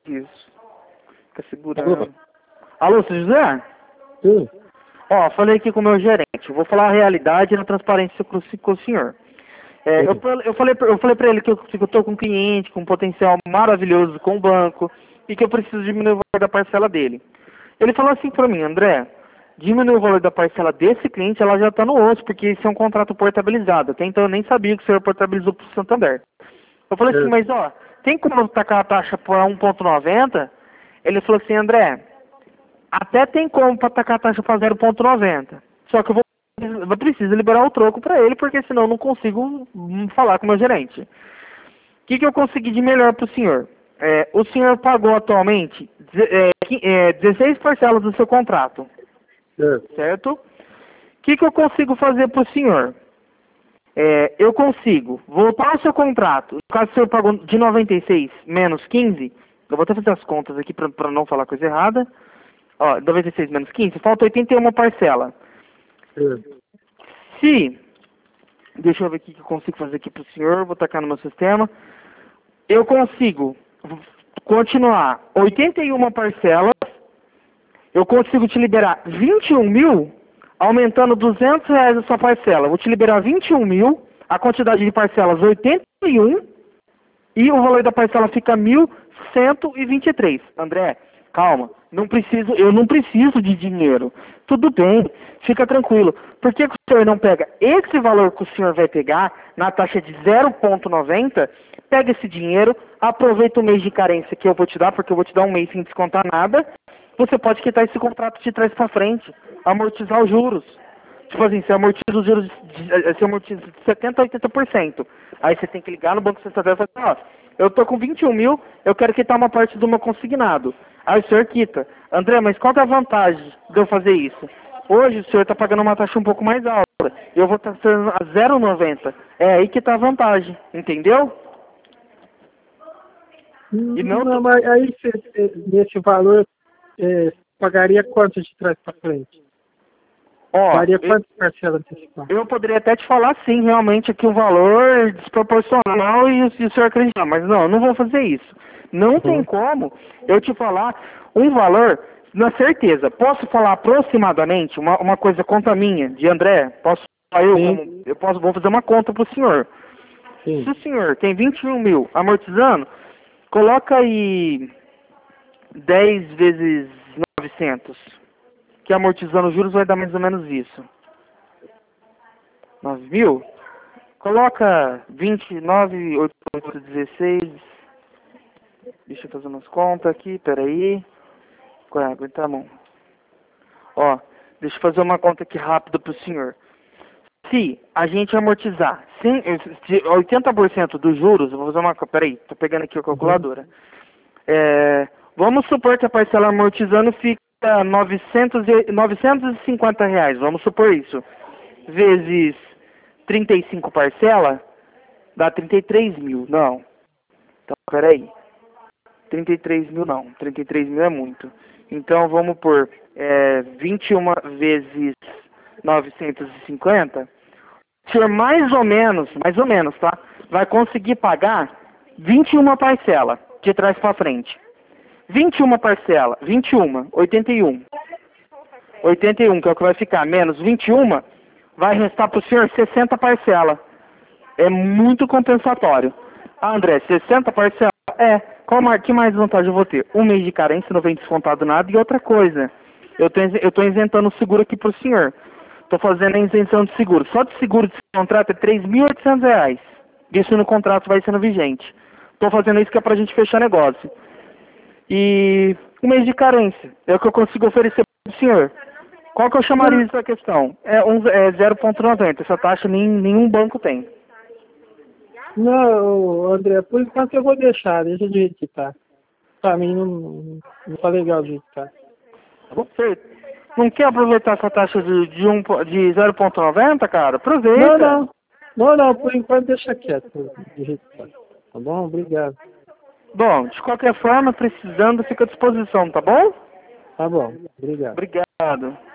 Isso. Fica segurando. Alô, seu José? Sim. Ó, falei aqui com o meu gerente. Eu vou falar a realidade e a transparência com o senhor. Eu falei pra ele que eu tô com um cliente com um potencial maravilhoso com o banco e que eu preciso diminuir o valor da parcela dele. Ele falou assim pra mim, André, diminuir o valor da parcela desse cliente, ela já tá no osso, porque isso é um contrato portabilizado. Até então eu nem sabia que o senhor portabilizou pro Santander. Eu falei assim, mas ó, tem como tacar a taxa para 1,90? Ele falou assim, André, até tem como para tacar a taxa para 0,90. Só que eu preciso liberar o troco para ele, porque senão eu não consigo falar com o meu gerente. O que eu consegui de melhor para o senhor? O senhor pagou atualmente 16 parcelas do seu contrato, certo? O que eu consigo fazer para o senhor? Eu consigo voltar ao seu contrato. No caso, o senhor pagou de 96 menos 15, eu vou até fazer as contas aqui para não falar coisa errada. Ó, 96 menos 15, falta 81 parcela. Deixa eu ver o que eu consigo fazer aqui pro senhor, vou tacar no meu sistema. Eu consigo continuar 81 parcelas, eu consigo te liberar 21 mil, aumentando R$ 200 a sua parcela. Vou te liberar 21 mil, a quantidade de parcelas 81, e o valor da parcela fica 1.123. André, calma, eu não preciso de dinheiro. Tudo bem, fica tranquilo. Por que o senhor não pega esse valor que o senhor vai pegar na taxa de 0,90, pega esse dinheiro, aproveita o mês de carência que eu vou te dar, porque eu vou te dar um mês sem descontar nada, você pode quitar esse contrato de trás para frente, amortizar os juros. Tipo assim, você amortiza os juros você amortiza de 70% a 80%. Aí você tem que ligar no Banco Central e falar assim, ó, eu tô com 21 mil, eu quero quitar uma parte do meu consignado. Aí o senhor quita. André, mas qual que é a vantagem de eu fazer isso? Hoje o senhor está pagando uma taxa um pouco mais alta. Eu vou estar sendo a 0,90. É aí que está a vantagem, entendeu? E Não, mas aí nesse valor pagaria quanto de trás para frente? Daria quantas parcelas antecipadas? Eu poderia até te falar sim, realmente aqui um valor desproporcional e o senhor acreditar, mas não vou fazer isso. Não tem como eu te falar um valor na certeza. Posso falar aproximadamente uma coisa conta minha, de André? Vou fazer uma conta para o senhor. Sim. Se o senhor tem 21 mil amortizando, coloca aí 10 vezes 900, que amortizando os juros vai dar mais ou menos isso. 9 mil? Coloca 29, 8, 16. Deixa eu fazer umas contas aqui, peraí. Aguenta a mão. Ó, deixa eu fazer uma conta aqui rápida pro senhor. Se a gente amortizar 80% dos juros, eu vou fazer uma... Peraí, tô pegando aqui a calculadora. Vamos supor que a parcela amortizando fica R$ 950, vamos supor isso. Vezes 35 parcela, dá 33 mil. Não. Então, peraí. 33 mil não. 33 mil é muito. Então, vamos por 21 vezes 950. O senhor mais ou menos, tá? Vai conseguir pagar 21 parcela de trás para frente. 21 parcela, 81, que é o que vai ficar, menos 21, vai restar para o senhor 60 parcela. É muito compensatório. Ah, André, 60 parcela? Que mais vantagem eu vou ter? Um mês de carência, não vem descontado nada, e outra coisa, eu tô isentando o seguro aqui pro senhor. Tô fazendo a isenção de seguro. Só de seguro de contrato é R$ 3.800. Isso no contrato vai sendo vigente. Tô fazendo isso que é pra gente fechar negócio. E um mês de carência é o que eu consigo oferecer pro senhor. Qual que eu chamaria essa questão? É 0,90. Essa taxa nenhum banco tem. Não, André, por enquanto eu vou deixa do jeito que tá. Pra mim não tá legal do jeito que tá. Você não quer aproveitar essa taxa de 0,90, cara? Aproveita. Não, por enquanto deixa quieto do jeito que tá. Tá bom? Obrigado. Bom, de qualquer forma, precisando, fica à disposição, tá bom? Tá bom, obrigado. Obrigado.